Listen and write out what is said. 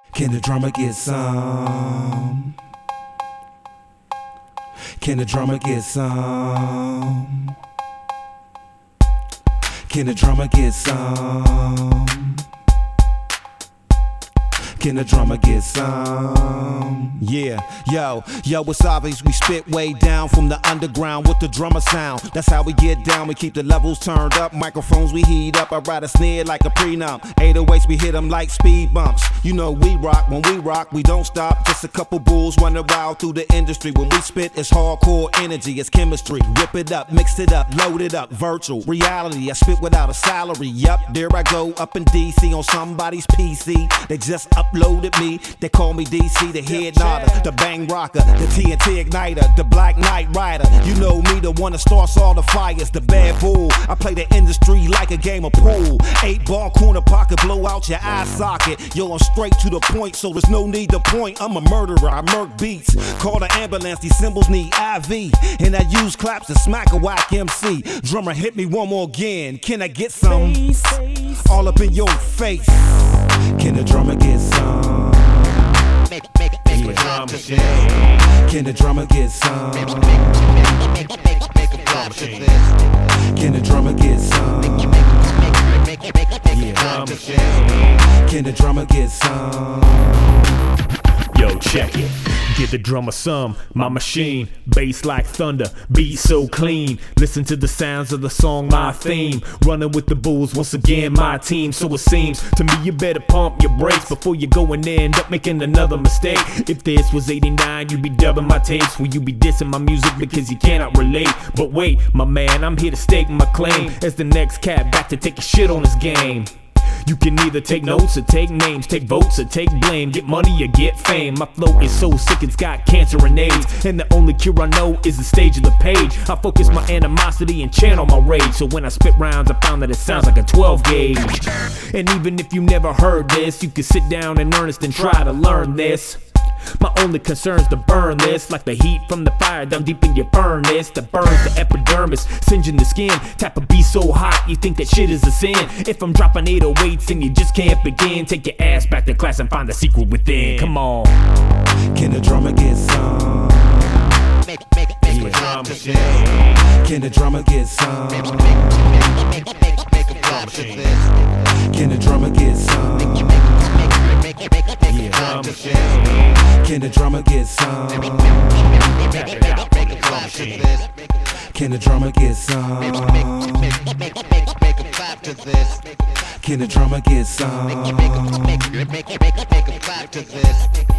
Can the drummer get some? Can the drummer get some? Can the drummer get some? Can the drummer get some? Yeah, yo, it's obvious we spit way down from the underground with the drummer sound. That's how we get down, we keep the levels turned up. Microphones we heat up, I ride a snare like a prenup. 808s we hit them like speed bumps. You know we rock, when we rock we don't stop. Just a couple bulls running wild through the industry. When we spit it's hardcore energy, it's chemistry. Whip it up, mix it up, load it up. Virtual reality, I spit without a salary. Yup, there I go up in DC on somebody's PC. They just uploaded me, they call me DC, the head nodder, the bang rocker, the TNT igniter, the Black Knight Rider. You know me, the one that starts all the fires, the bad bull. I play the industry like a game of pool. 8-ball corner pocket, blow out your eye socket. Yo, I'm straight to the point, so there's no need to point. I'm a murderer, I murk beats. Call the ambulance, these cymbals need IV. And I use claps to smack a whack MC. Drummer, hit me one more again. Can I get some? All up in your face. Can the drummer get some? Can the drummer get some? Can the drummer get some? Can the drummer get some? Yo, check it. Get the drummer some, my machine. Bass like thunder, beat so clean. Listen to the sounds of the song, my theme. Running with the bulls, once again my team. So it seems to me you better pump your brakes before you go and end up making another mistake. If this was 89, you'd be dubbing my tapes. Will you be dissing my music because you cannot relate? But wait, my man, I'm here to stake my claim as the next cat back to take a shit on his game. You can either take notes or take names, take votes or take blame, get money or get fame. My flow is so sick it's got cancer and AIDS, and the only cure I know is the stage of the page. I focus my animosity and channel my rage, so when I spit rounds I found that it sounds like a 12 gauge. And even if you never heard this, you can sit down in earnest and try to learn this. My only concern's to burn this, like the heat from the fire down deep in your furnace that burns the epidermis, singeing the skin. Tap a beat so hot you think that shit is a sin. If I'm dropping 808s and you just can't begin, take your ass back to class and find the secret within. Come on. Can the drummer get some? Can the drummer get some? Can the drummer get some? Can the drummer get some? Can the drummer get some? Can the drummer get some?